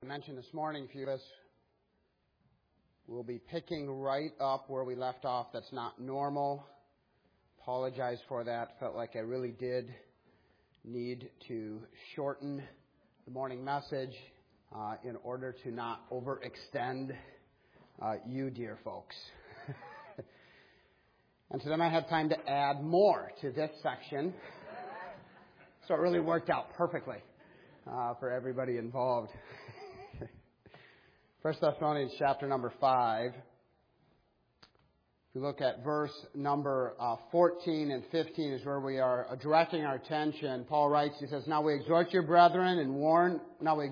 I mentioned this morning, a few of us will be picking right up where we left off. That's not normal. Apologize for that. Felt like I really did need to shorten the morning message in order to not overextend you, dear folks. And so then I had time to add more to this section. So it really worked out perfectly for everybody involved. 1 Thessalonians chapter number 5. If you look at verse number 14 and 15 is where we are directing our attention. Paul writes, he says, Now we exhort you, brethren, warn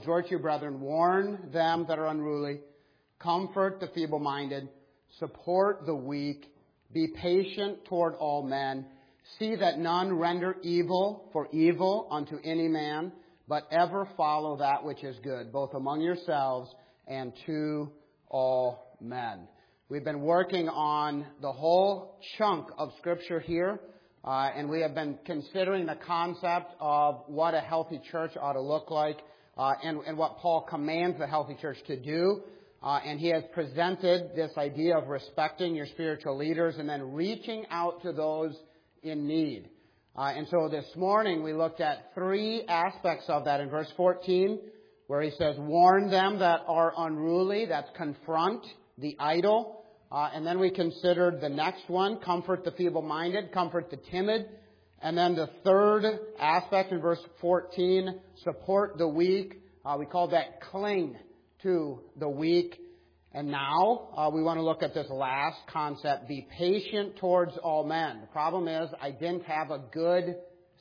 them that are unruly, comfort the feeble-minded, support the weak, be patient toward all men, see that none render evil for evil unto any man, but ever follow that which is good, both among yourselves and to all men. We've been working on the whole chunk of Scripture here, and we have been considering the concept of what a healthy church ought to look like, and what Paul commands the healthy church to do. And he has presented this idea of respecting your spiritual leaders and then reaching out to those in need. And so this morning we looked at three aspects of that in verse 14, where he says, warn them that are unruly. That's confront the idle. And then we considered the next one, comfort the feeble-minded, comfort the timid. And then the third aspect in verse 14, support the weak. We called that cling to the weak. And now we want to look at this last concept, be patient towards all men. The problem is I didn't have a good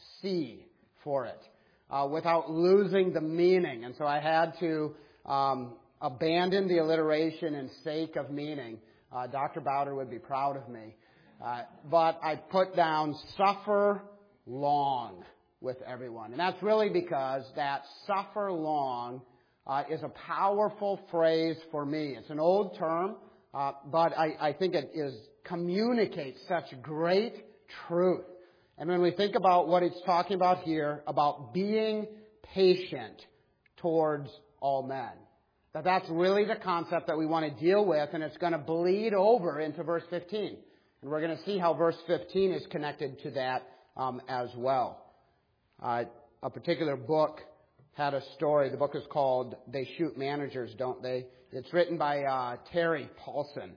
C for it. Without losing the meaning. And so I had to abandon the alliteration in sake of meaning. Dr. Bowder would be proud of me. But I put down suffer long with everyone. And that's really because that suffer long is a powerful phrase for me. It's an old term, but I think it communicates such great truth. And when we think about what it's talking about here, about being patient towards all men, that's really the concept that we want to deal with, and it's going to bleed over into verse 15. And we're going to see how verse 15 is connected to that as well. A particular book had a story. The book is called They Shoot Managers, Don't They? It's written by Terry Paulson.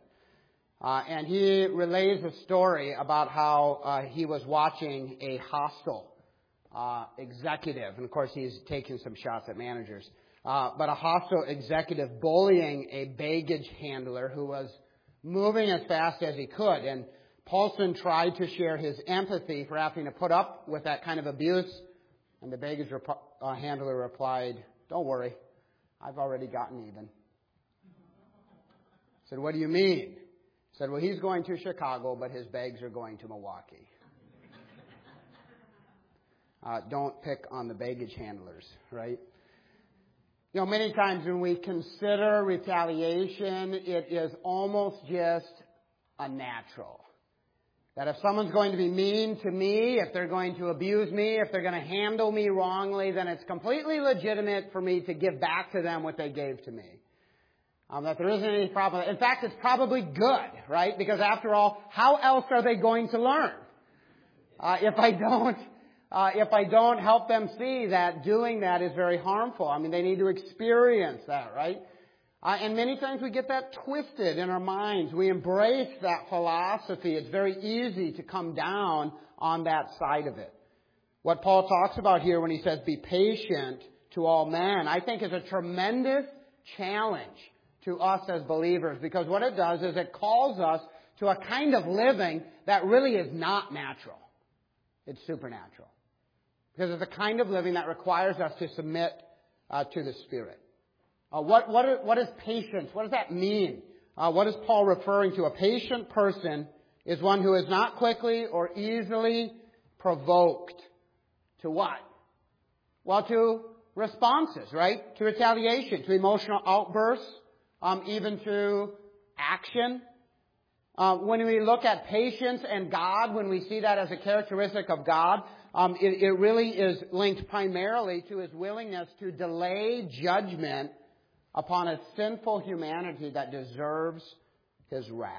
And he relays a story about how he was watching a hostile executive. And, of course, he's taking some shots at managers. But a hostile executive bullying a baggage handler who was moving as fast as he could. And Paulson tried to share his empathy for having to put up with that kind of abuse. And the baggage handler replied, Don't worry, I've already gotten even. I said, What do you mean? Said, well, he's going to Chicago, but his bags are going to Milwaukee. Don't pick on the baggage handlers, right? You know, many times when we consider retaliation, it is almost just a natural. That if someone's going to be mean to me, if they're going to abuse me, if they're going to handle me wrongly, then it's completely legitimate for me to give back to them what they gave to me. That there isn't any problem. In fact, it's probably good, right? Because after all, how else are they going to learn? If I don't help them see that doing that is very harmful. I mean, they need to experience that, right? And many times we get that twisted in our minds. We embrace that philosophy. It's very easy to come down on that side of it. What Paul talks about here when he says, be patient to all men, I think is a tremendous challenge to us as believers, because what it does is it calls us to a kind of living that really is not natural. It's supernatural. Because it's a kind of living that requires us to submit to the Spirit. What is patience? What does that mean? What is Paul referring to? A patient person is one who is not quickly or easily provoked. To what? Well, to responses, right? To retaliation, to emotional outbursts. Even to action. When we look at patience and God, when we see that as a characteristic of God, it really is linked primarily to His willingness to delay judgment upon a sinful humanity that deserves His wrath.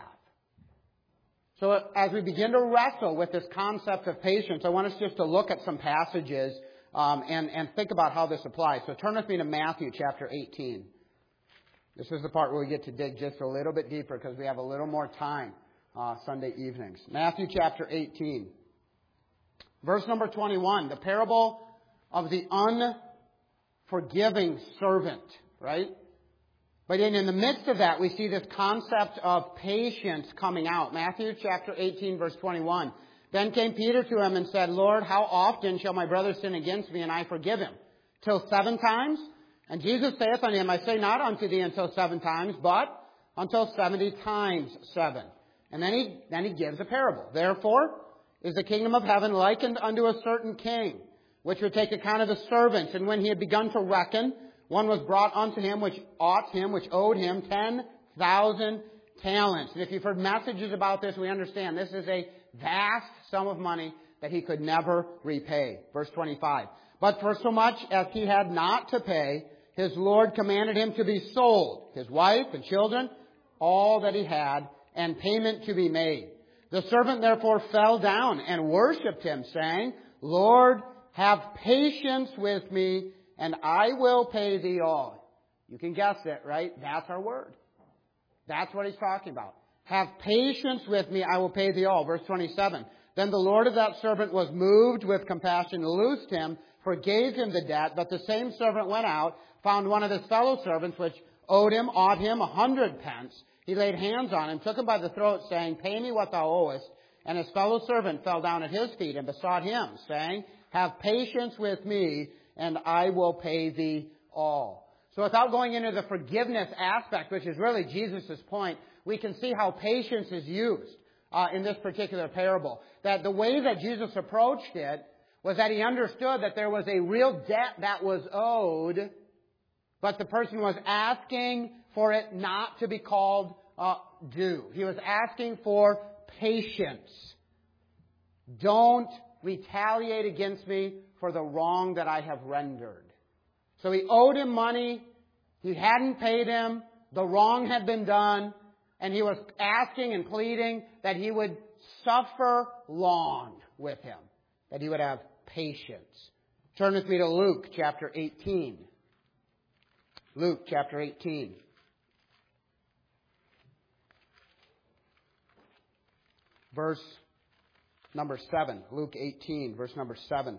So as we begin to wrestle with this concept of patience, I want us just to look at some passages and think about how this applies. So turn with me to Matthew chapter 18. This is the part where we get to dig just a little bit deeper because we have a little more time Sunday evenings. Matthew chapter 18. Verse number 21, the parable of the unforgiving servant, right? But in the midst of that, we see this concept of patience coming out. Matthew chapter 18, verse 21. Then came Peter to him and said, Lord, how often shall my brother sin against me, and I forgive him? Till 7 times? And Jesus saith unto him, I say not unto thee until 7 times, but until 70 times 7. And then he gives a parable. Therefore is the kingdom of heaven likened unto a certain king, which would take account of his servants. And when he had begun to reckon, one was brought unto him which owed him 10,000 talents. And if you've heard messages about this, we understand this is a vast sum of money that he could never repay. Verse 25. But for so much as he had not to pay, his Lord commanded him to be sold, his wife and children, all that he had, and payment to be made. The servant therefore fell down and worshipped him, saying, Lord, have patience with me, and I will pay thee all. You can guess it, right? That's our word. That's what he's talking about. Have patience with me, I will pay thee all. Verse 27. Then the Lord of that servant was moved with compassion, loosed him, forgave him the debt. But the same servant went out, found one of his fellow servants, which ought him 100 pence. He laid hands on him, took him by the throat, saying, Pay me what thou owest. And his fellow servant fell down at his feet and besought him, saying, Have patience with me, and I will pay thee all. So without going into the forgiveness aspect, which is really Jesus' point, we can see how patience is used in this particular parable. That the way that Jesus approached it was that he understood that there was a real debt that was owed, but the person was asking for it not to be called due. He was asking for patience. Don't retaliate against me for the wrong that I have rendered. So he owed him money. He hadn't paid him. The wrong had been done. And he was asking and pleading that he would suffer long with him. That he would have patience. Turn with me to Luke chapter 18. Luke chapter 18. Verse number 7. Luke 18, verse number 7.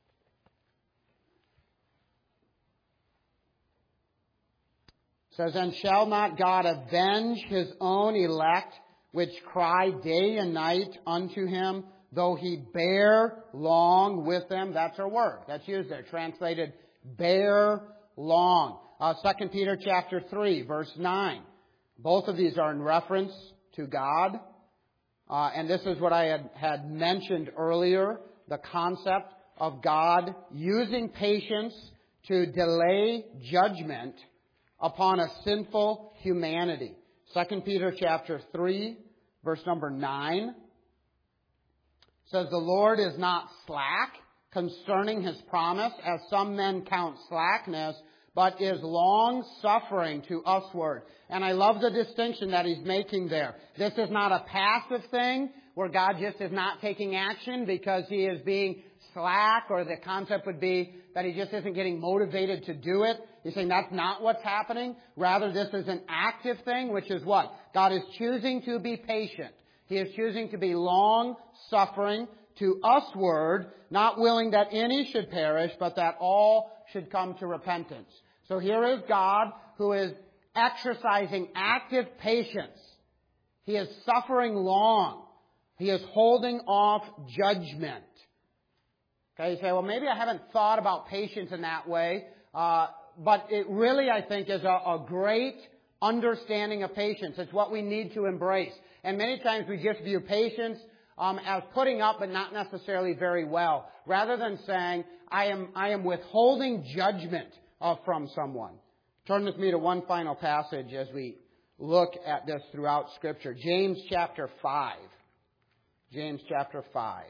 It says, And shall not God avenge his own elect, which cry day and night unto him, though he bear long with them? That's our word. That's used there. Translated, bear long. 2 Peter chapter 3, verse 9. Both of these are in reference to God. And this is what I had mentioned earlier, the concept of God using patience to delay judgment upon a sinful humanity. 2 Peter chapter 3, verse number 9 says, The Lord is not slack concerning his promise, as some men count slackness, but is long-suffering to usward. And I love the distinction that he's making there. This is not a passive thing where God just is not taking action because he is being slack, or the concept would be that he just isn't getting motivated to do it. He's saying that's not what's happening. Rather, this is an active thing, which is what? God is choosing to be patient. He is choosing to be long-suffering to usward, not willing that any should perish, but that all should come to repentance. So here is God who is exercising active patience. He is suffering long. He is holding off judgment. Okay, you say, well, maybe I haven't thought about patience in that way. But it really, I think, is a great understanding of patience. It's what we need to embrace. And many times we just view patience as putting up, but not necessarily very well. Rather than saying, I am withholding judgment from someone. Turn with me to one final passage as we look at this throughout Scripture. James chapter 5. James chapter 5.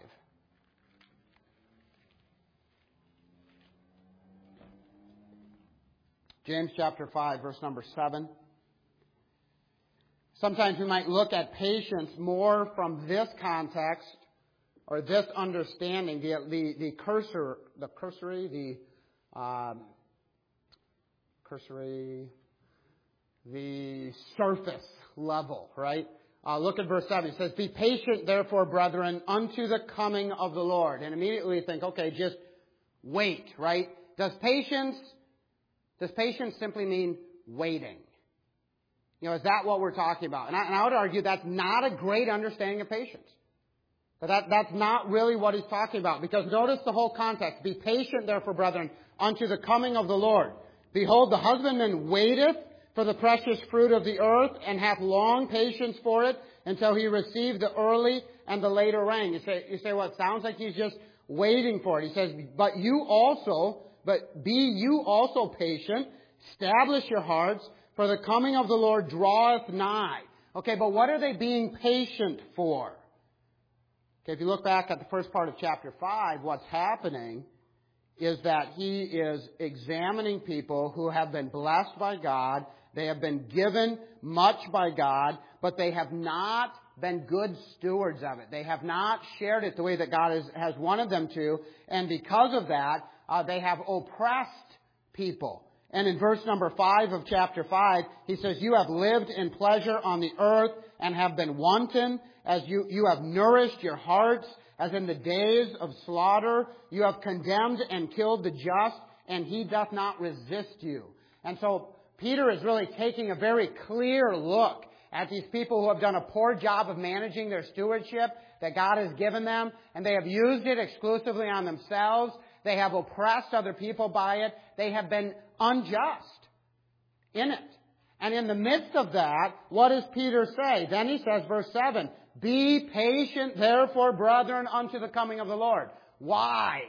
James chapter 5, verse number 7. Sometimes we might look at patience more from this context or this understanding, the surface level, right? Look at verse 7. It says, "Be patient, therefore, brethren, unto the coming of the Lord." And immediately you think, okay, just wait, right? Does patience simply mean waiting? Is that what we're talking about? And I would argue that's not a great understanding of patience. But that's not really what he's talking about. Because notice the whole context. "Be patient, therefore, brethren, unto the coming of the Lord. Behold, the husbandman waiteth for the precious fruit of the earth, and hath long patience for it, until he receive the early and the later rain." You say, well, it sounds like he's just waiting for it. He says, but be you also patient, establish your hearts, for the coming of the Lord draweth nigh. Okay, but what are they being patient for? Okay, if you look back at the first part of chapter 5, what's happening is that he is examining people who have been blessed by God. They have been given much by God, but they have not been good stewards of it. They have not shared it the way that God has wanted them to. And because of that, they have oppressed people. And in verse number 5 of chapter 5, he says, "You have lived in pleasure on the earth and have been wanton, as you have nourished your hearts, as in the days of slaughter. You have condemned and killed the just, and he doth not resist you." And so Peter is really taking a very clear look at these people who have done a poor job of managing their stewardship that God has given them, and they have used it exclusively on themselves. They have oppressed other people by it. They have been unjust in it. And in the midst of that, what does Peter say? Then he says, verse 7, "Be patient, therefore, brethren, unto the coming of the Lord." Why?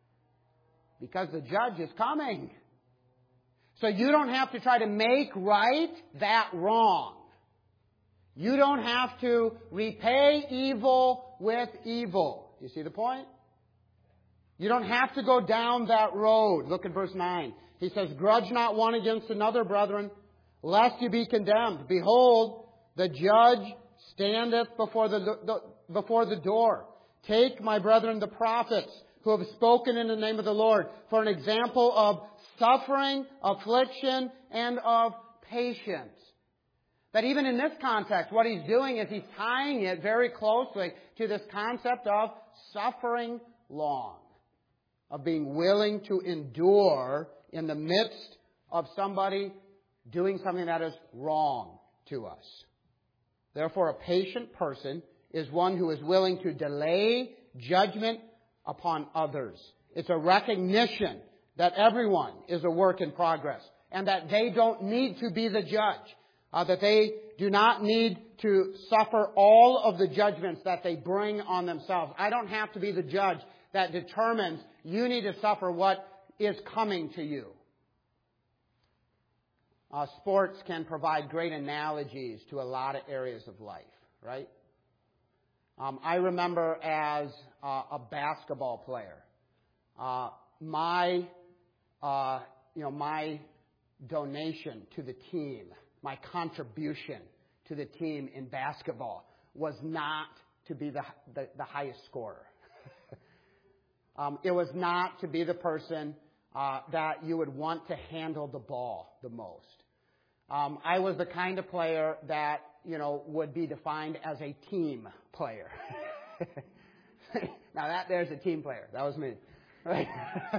Because the judge is coming. So you don't have to try to make right that wrong. You don't have to repay evil with evil. You see the point? You don't have to go down that road. Look at verse 9. He says, "Grudge not one against another, brethren, lest you be condemned. Behold, the judge standeth before the door. Take, my brethren, the prophets, who have spoken in the name of the Lord, for an example of suffering, affliction, and of patience." That even in this context, what he's doing is he's tying it very closely to this concept of suffering long, of being willing to endure in the midst of somebody doing something that is wrong to us. Therefore, a patient person is one who is willing to delay judgment upon others. It's a recognition that everyone is a work in progress and that they don't need to be the judge, that they do not need to suffer all of the judgments that they bring on themselves. I don't have to be the judge that determines you need to suffer what is coming to you. Sports can provide great analogies to a lot of areas of life, right? I remember as a basketball player, my donation to the team, my contribution to the team in basketball was not to be the highest scorer. It was not to be the person that you would want to handle the ball the most. I was the kind of player that, would be defined as a team player. Now there's a team player. That was me. Right?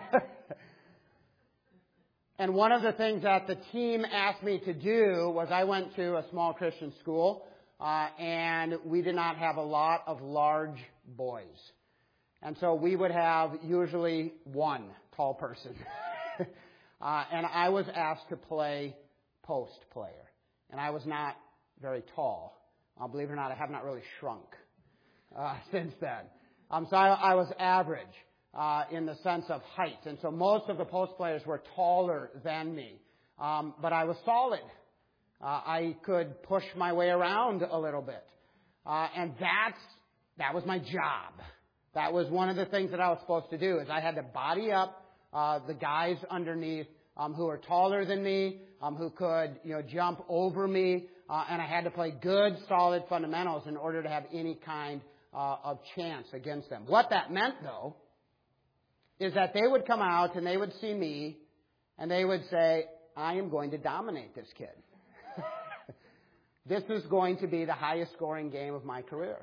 And one of the things that the team asked me to do was I went to a small Christian school, and we did not have a lot of large boys. And so we would have usually one tall person. And I was asked to play post player. And I was not very tall. Believe it or not, I have not really shrunk since then. So I was average in the sense of height. And so most of the post players were taller than me. But I was solid. I could push my way around a little bit. And that was my job. That was one of the things that I was supposed to do, is I had to body up the guys underneath who were taller than me, who could, jump over me, and I had to play good, solid fundamentals in order to have any kind of chance against them. What that meant, though, is that they would come out and they would see me, and they would say, I am going to dominate this kid. This is going to be the highest scoring game of my career.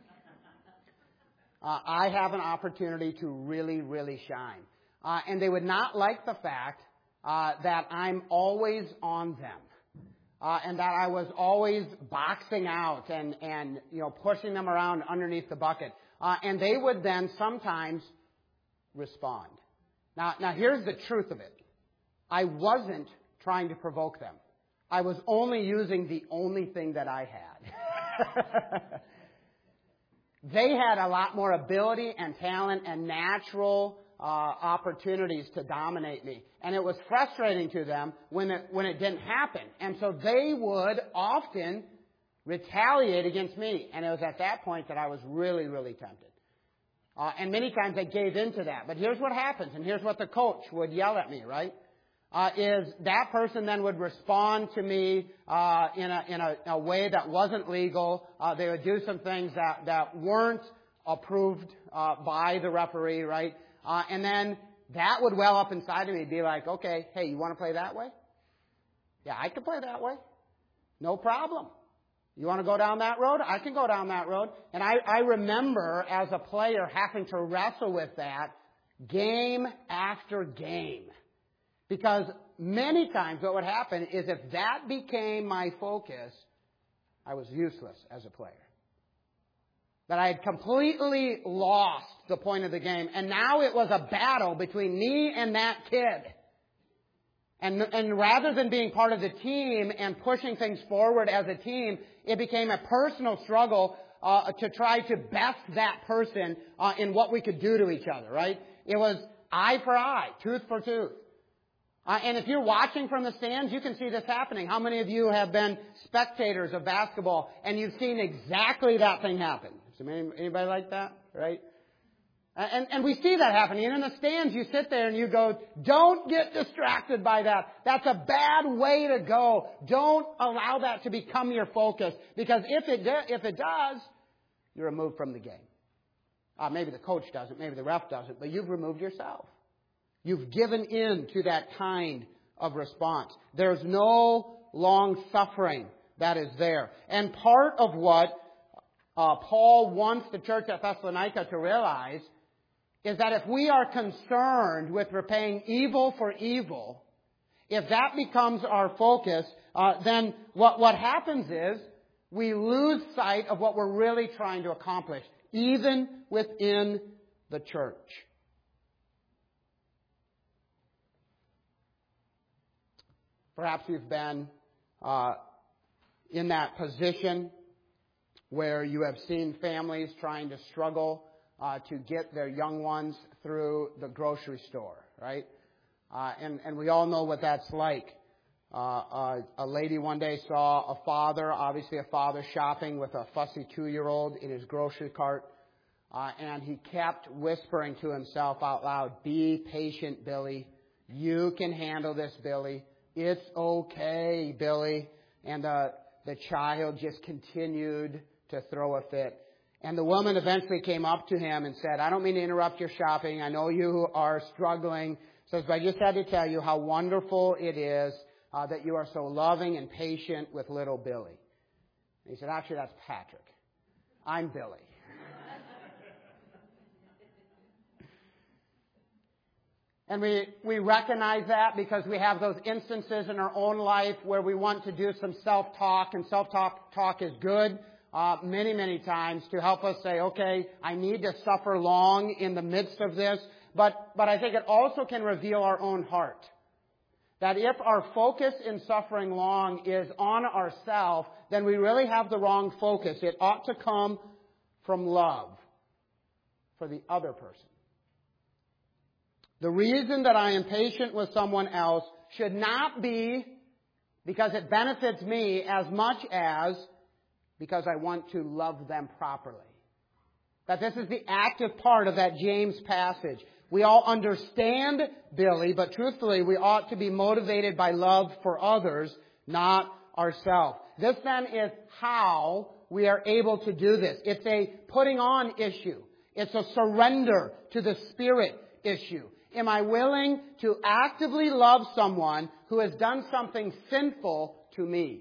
I have an opportunity to really, really shine. And they would not like the fact that I'm always on them. And that I was always boxing out and pushing them around underneath the bucket. And they would then sometimes respond. Now here's the truth of it. I wasn't trying to provoke them. I was only using the only thing that I had. They had a lot more ability and talent and natural opportunities to dominate me. And it was frustrating to them when it didn't happen. And so they would often retaliate against me. And it was at that point that I was really, really tempted. And many times I gave into that. But here's what happens, and here's what the coach would yell at me, right? Is that person then would respond to me in a way that wasn't legal. They would do some things that weren't approved by the referee, right? And then that would well up inside of me, be like, okay, hey, you want to play that way? Yeah, I can play that way. No problem. You want to go down that road? I can go down that road. And I remember as a player having to wrestle with that game after game. Because many times what would happen is if that became my focus, I was useless as a player. That I had completely lost the point of the game. And now it was a battle between me and that kid. And rather than being part of the team and pushing things forward as a team, it became a personal struggle to try to best that person in what we could do to each other, right? It was eye for eye, tooth for tooth. And if you're watching from the stands, you can see this happening. How many of you have been spectators of basketball and you've seen exactly that thing happen? Is there anybody like that, right? And we see that happening. And in the stands, you sit there and you go, don't get distracted by that. That's a bad way to go. Don't allow that to become your focus. Because if it does, you're removed from the game. Maybe the coach doesn't, maybe the ref doesn't, but you've removed yourself. You've given in to that kind of response. There's no long suffering that is there. And part of what Paul wants the church at Thessalonica to realize is that if we are concerned with repaying evil for evil, if that becomes our focus, then what happens is we lose sight of what we're really trying to accomplish, even within the church. Perhaps you've been in that position where you have seen families trying to struggle to get their young ones through the grocery store, right? And we all know what that's like. A lady one day saw a father shopping with a fussy 2-year-old in his grocery cart, and he kept whispering to himself out loud, "Be patient, Billy. You can handle this, Billy. It's okay, Billy." And the child just continued to throw a fit. And the woman eventually came up to him and said, "I don't mean to interrupt your shopping. I know you are struggling." Says, "But I just had to tell you how wonderful it is that you are so loving and patient with little Billy." And he said, "Actually, that's Patrick. I'm Billy." And we recognize that because we have those instances in our own life where we want to do some self-talk, and self-talk is good many, many times to help us say, okay, I need to suffer long in the midst of this. But I think it also can reveal our own heart. That if our focus in suffering long is on ourselves, then we really have the wrong focus. It ought to come from love for the other person. The reason that I am patient with someone else should not be because it benefits me as much as because I want to love them properly. That this is the active part of that James passage. We all understand Billy, but truthfully, we ought to be motivated by love for others, not ourselves. This then is how we are able to do this. It's a putting on issue. It's a surrender to the Spirit issue. Am I willing to actively love someone who has done something sinful to me?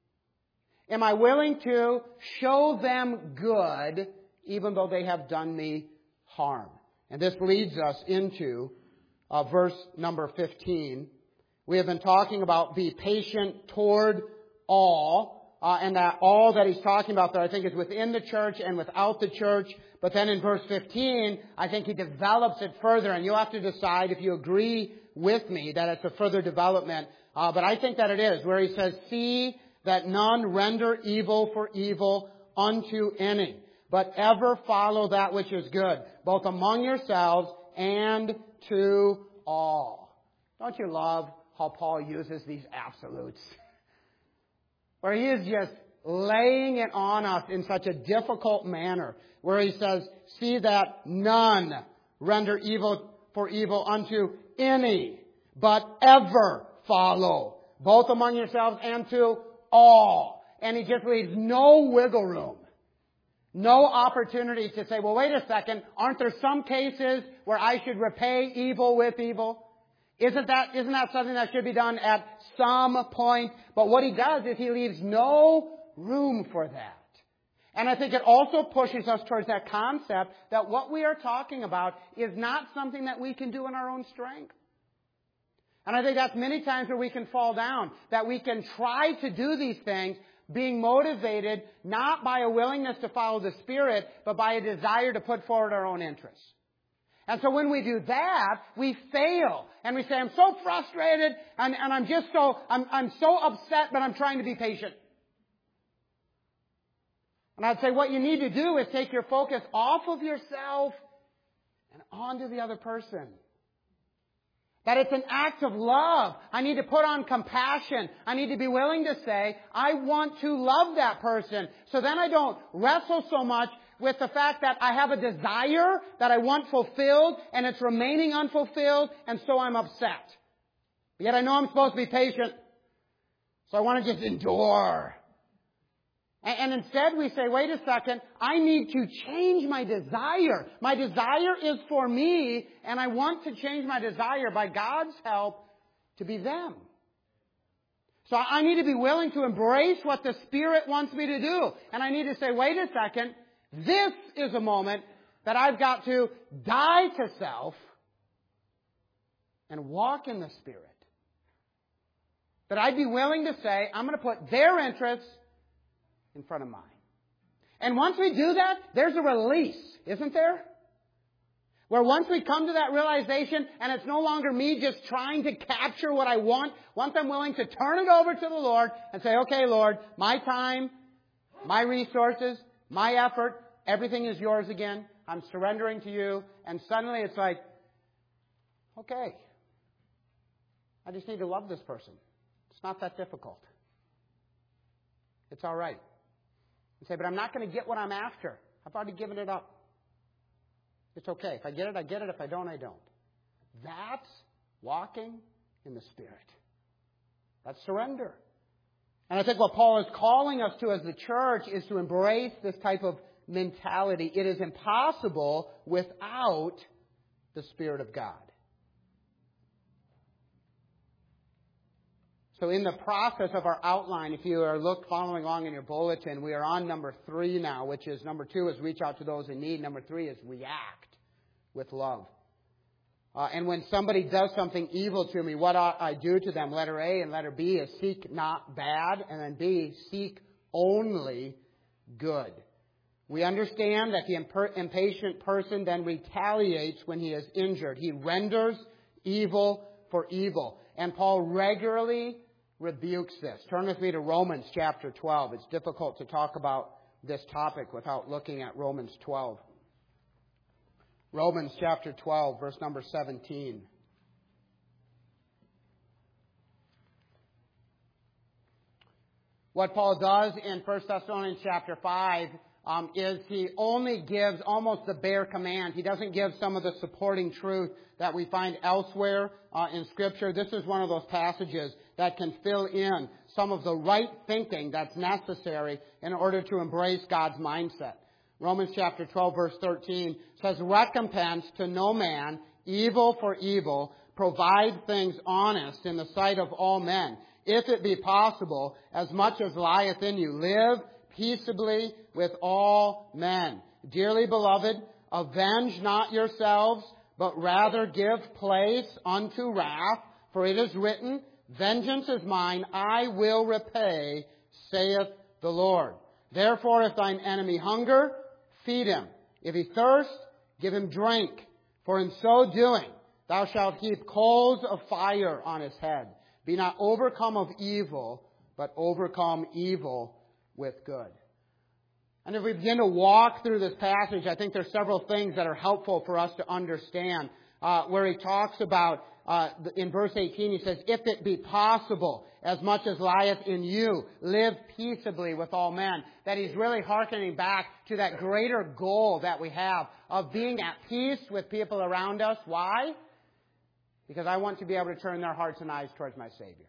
Am I willing to show them good even though they have done me harm? And this leads us into verse number 15. We have been talking about be patient toward all, and that all that he's talking about there I think is within the church and without the church. But then in verse 15, I think he develops it further, and you'll have to decide if you agree with me that it's a further development. But I think that it is, where he says, see that none render evil for evil unto any, but ever follow that which is good, both among yourselves and to all. Don't you love how Paul uses these absolutes? Where he is just laying it on us in such a difficult manner, where he says, see that none render evil for evil unto any, but ever follow, both among yourselves and to all. And he just leaves no wiggle room. No opportunity to say, well, wait a second, aren't there some cases where I should repay evil with evil? Isn't that something that should be done at some point? But what he does is he leaves no room for that. And I think it also pushes us towards that concept that what we are talking about is not something that we can do in our own strength. And I think that's many times where we can fall down, that we can try to do these things being motivated not by a willingness to follow the Spirit, but by a desire to put forward our own interests. And so when we do that, we fail. And we say, I'm so frustrated, and I'm so upset, but I'm trying to be patient. And I'd say what you need to do is take your focus off of yourself and onto the other person. That it's an act of love. I need to put on compassion. I need to be willing to say, I want to love that person. So then I don't wrestle so much with the fact that I have a desire that I want fulfilled and it's remaining unfulfilled, and so I'm upset. Yet I know I'm supposed to be patient, so I want to just endure. And instead we say, wait a second, I need to change my desire. My desire is for me, and I want to change my desire by God's help to be them. So I need to be willing to embrace what the Spirit wants me to do. And I need to say, wait a second, this is a moment that I've got to die to self and walk in the Spirit. That I'd be willing to say, I'm going to put their interests in front of mine. And once we do that, there's a release, isn't there? Where once we come to that realization, and it's no longer me just trying to capture what I want, once I'm willing to turn it over to the Lord and say, okay, Lord, my time, my resources, my effort, everything is yours again. I'm surrendering to you. And suddenly it's like, okay, I just need to love this person. It's not that difficult. It's all right. You say, but I'm not going to get what I'm after. I've already given it up. It's okay. If I get it, I get it. If I don't, I don't. That's walking in the Spirit. That's surrender. And I think what Paul is calling us to as the church is to embrace this type of mentality. It is impossible without the Spirit of God. So in the process of our outline, if you are following along in your bulletin, we are on number 3 now, which is number 2 is reach out to those in need. Number 3 is react with love. And when somebody does something evil to me, what ought I do to them? Letter A and letter B is seek not bad, and then B, seek only good. We understand that the impatient person then retaliates when he is injured. He renders evil for evil. And Paul regularly rebukes this. Turn with me to Romans chapter 12. It's difficult to talk about this topic without looking at Romans 12. Romans chapter 12, verse number 17. What Paul does in 1 Thessalonians chapter 5 is he only gives almost the bare command. He doesn't give some of the supporting truth that we find elsewhere in Scripture. This is one of those passages that can fill in some of the right thinking that's necessary in order to embrace God's mindset. Romans chapter 12, verse 13 says, "Recompense to no man evil for evil. Provide things honest in the sight of all men. If it be possible, as much as lieth in you, live peaceably with all men. Dearly beloved, avenge not yourselves, but rather give place unto wrath. For it is written, Vengeance is mine, I will repay, saith the Lord. Therefore, if thine enemy hunger, feed him. If he thirst, give him drink. For in so doing, thou shalt heap coals of fire on his head. Be not overcome of evil, but overcome evil with good." And if we begin to walk through this passage, I think there's several things that are helpful for us to understand. Where he talks about, in verse 18, he says, "If it be possible, as much as lieth in you, live peaceably with all men." That he's really hearkening back to that greater goal that we have of being at peace with people around us. Why? Because I want to be able to turn their hearts and eyes towards my Savior.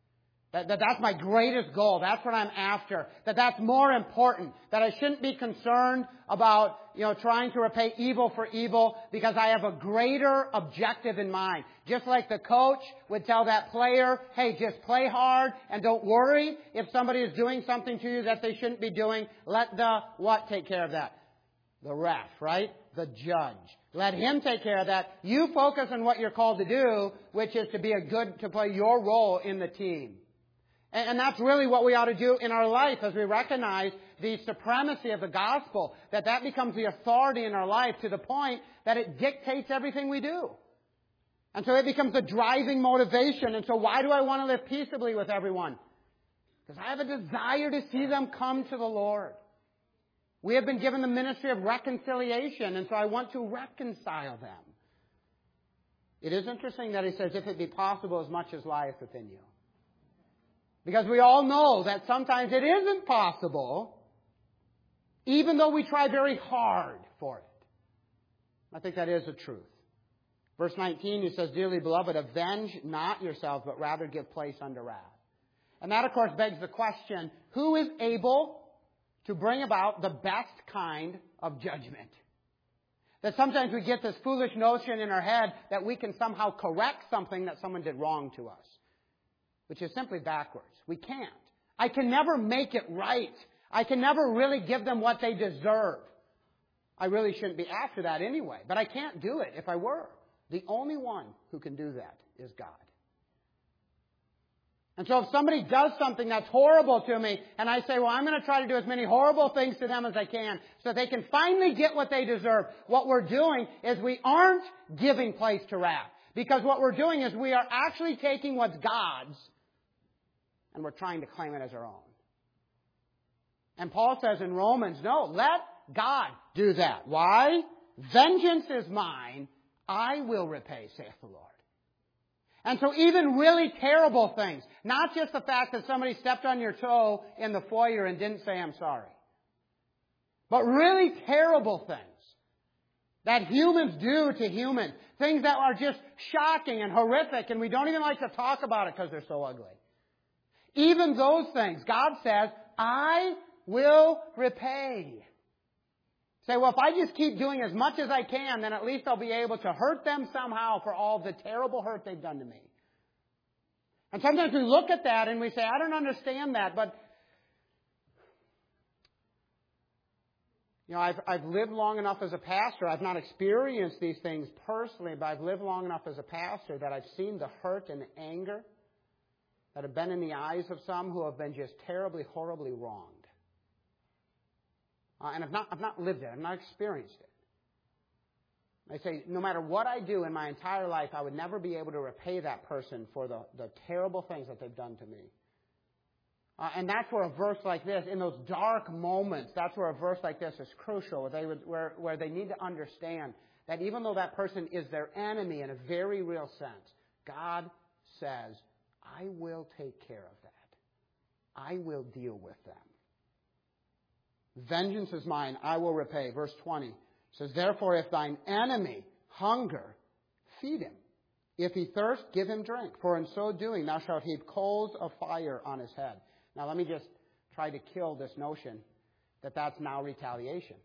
That's my greatest goal. That's what I'm after. That's more important. That I shouldn't be concerned about, trying to repay evil for evil, because I have a greater objective in mind. Just like the coach would tell that player, hey, just play hard and don't worry if somebody is doing something to you that they shouldn't be doing. Let the what take care of that? The ref, right? The judge. Let him take care of that. You focus on what you're called to do, which is to play your role in the team. And that's really what we ought to do in our life as we recognize the supremacy of the gospel, that becomes the authority in our life to the point that it dictates everything we do. And so it becomes the driving motivation. And so why do I want to live peaceably with everyone? Because I have a desire to see them come to the Lord. We have been given the ministry of reconciliation, and so I want to reconcile them. It is interesting that he says, if it be possible, as much as lieth within you. Because we all know that sometimes it isn't possible, even though we try very hard for it. I think that is the truth. Verse 19, he says, "Dearly beloved, avenge not yourselves, but rather give place unto wrath." And that, of course, begs the question, who is able to bring about the best kind of judgment? That sometimes we get this foolish notion in our head that we can somehow correct something that someone did wrong to us, which is simply backwards. We can't. I can never make it right. I can never really give them what they deserve. I really shouldn't be after that anyway, but I can't do it if I were. The only one who can do that is God. And so if somebody does something that's horrible to me, and I say, well, I'm going to try to do as many horrible things to them as I can so they can finally get what they deserve, what we're doing is we aren't giving place to wrath. Because what we're doing is we are actually taking what's God's and we're trying to claim it as our own. And Paul says in Romans, no, let God do that. Why? Vengeance is mine, I will repay, saith the Lord. And so even really terrible things, not just the fact that somebody stepped on your toe in the foyer and didn't say, I'm sorry, but really terrible things that humans do to humans, things that are just shocking and horrific, and we don't even like to talk about it because they're so ugly. Even those things, God says, I will repay. Say, well, if I just keep doing as much as I can, then at least I'll be able to hurt them somehow for all the terrible hurt they've done to me. And sometimes we look at that and we say, I don't understand that, but I've lived long enough as a pastor. I've not experienced these things personally, but I've lived long enough as a pastor that I've seen the hurt and the anger that have been in the eyes of some who have been just terribly, horribly wronged. And I've not lived it. I've not experienced it. I say, no matter what I do in my entire life, I would never be able to repay that person for the terrible things that they've done to me. And that's where a verse like this, in those dark moments, that's where a verse like this is crucial, where they need to understand that even though that person is their enemy in a very real sense, God says, I will take care of that. I will deal with them. Vengeance is mine, I will repay. Verse 20 says, therefore, if thine enemy hunger, feed him. If he thirst, give him drink. For in so doing, thou shalt heap coals of fire on his head. Now, let me just try to kill this notion that that's now retaliation.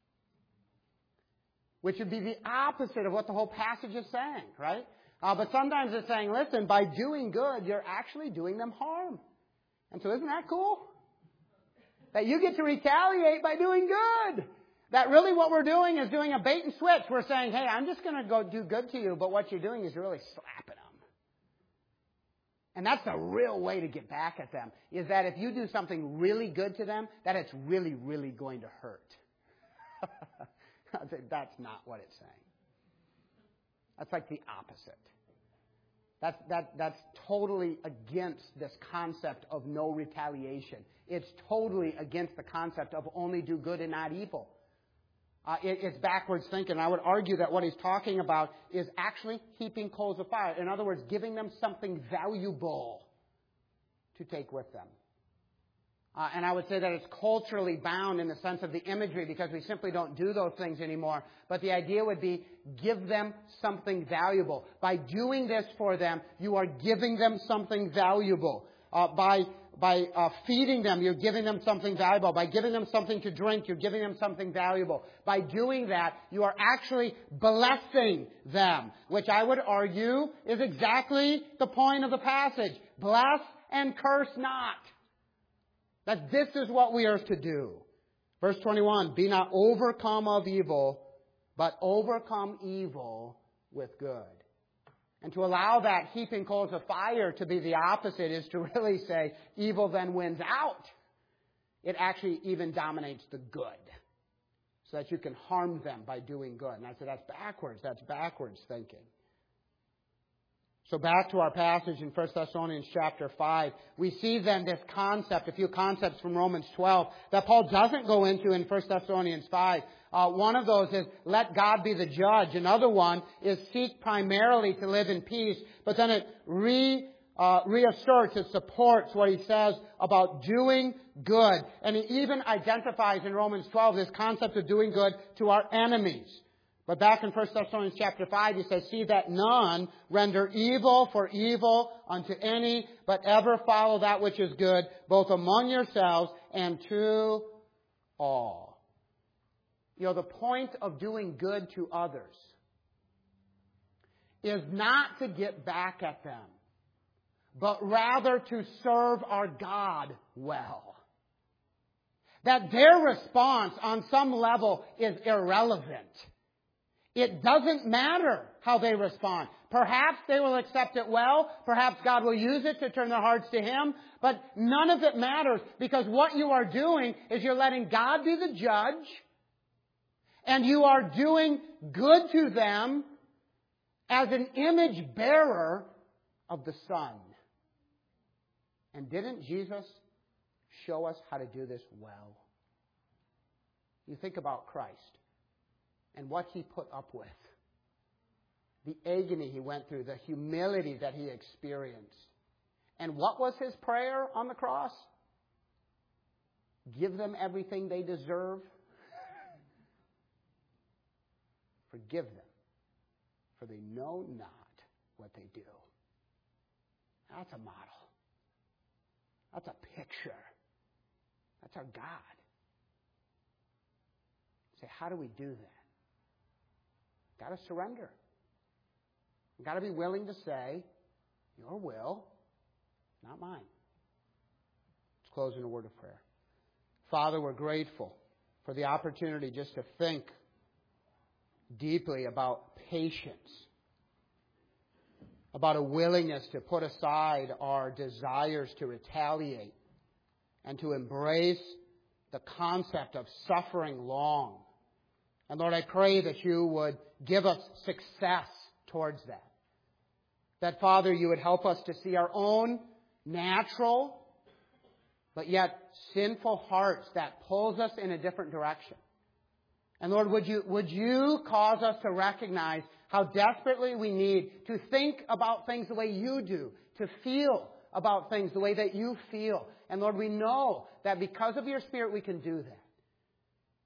Which would be the opposite of what the whole passage is saying, right? But sometimes it's saying, listen, by doing good, you're actually doing them harm. And so isn't that cool? That you get to retaliate by doing good. That really what we're doing is doing a bait and switch. We're saying, hey, I'm just going to go do good to you, but what you're doing is you're really slapping them. And that's the real way to get back at them, is that if you do something really good to them, that it's really, really going to hurt. That's not what it's saying. That's like the opposite. That's totally against this concept of no retaliation. It's totally against the concept of only do good and not evil. It's backwards thinking. I would argue that what he's talking about is actually heaping coals of fire. In other words, giving them something valuable to take with them. And I would say that it's culturally bound in the sense of the imagery because we simply don't do those things anymore. But the idea would be give them something valuable. By doing this for them, you are giving them something valuable. By feeding them, you're giving them something valuable. By giving them something to drink, you're giving them something valuable. By doing that, you are actually blessing them, which I would argue is exactly the point of the passage. Bless and curse not. That this is what we are to do. Verse 21, be not overcome of evil, but overcome evil with good. And to allow that heaping coals of fire to be the opposite is to really say evil then wins out. It actually even dominates the good. So that you can harm them by doing good. And I said that's backwards. That's backwards thinking. So back to our passage in 1 Thessalonians chapter 5. We see then this concept, a few concepts from Romans 12, that Paul doesn't go into in 1 Thessalonians 5. One of those is let God be the judge. Another one is seek primarily to live in peace. But then it reasserts, it supports what he says about doing good. And he even identifies in Romans 12 this concept of doing good to our enemies. But back in 1 Thessalonians chapter 5, he says, see that none render evil for evil unto any, but ever follow that which is good, both among yourselves and to all. You know, the point of doing good to others is not to get back at them, but rather to serve our God well. That their response on some level is irrelevant. It doesn't matter how they respond. Perhaps they will accept it well. Perhaps God will use it to turn their hearts to Him. But none of it matters because what you are doing is you're letting God be the judge. And you are doing good to them as an image bearer of the Son. And didn't Jesus show us how to do this well? You think about Christ and what He put up with. The agony He went through, the humility that He experienced. And what was His prayer on the cross? Give them everything they deserve. Forgive them, for they know not what they do. That's a model. That's a picture. That's our God. Say, how do we do that? Got to surrender. Got to be willing to say, your will, not mine. Let's close in a word of prayer. Father, we're grateful for the opportunity just to think deeply about patience, about a willingness to put aside our desires to retaliate and to embrace the concept of suffering long. And Lord, I pray that you would give us success towards that. That, Father, you would help us to see our own natural, but yet sinful hearts that pulls us in a different direction. And Lord, would you cause us to recognize how desperately we need to think about things the way you do, to feel about things the way that you feel. And Lord, we know that because of your Spirit we can do that.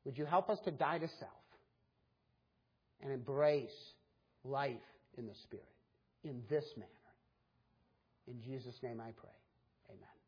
Would you help us to die to self and embrace life in the Spirit in this manner? In Jesus' name I pray. Amen.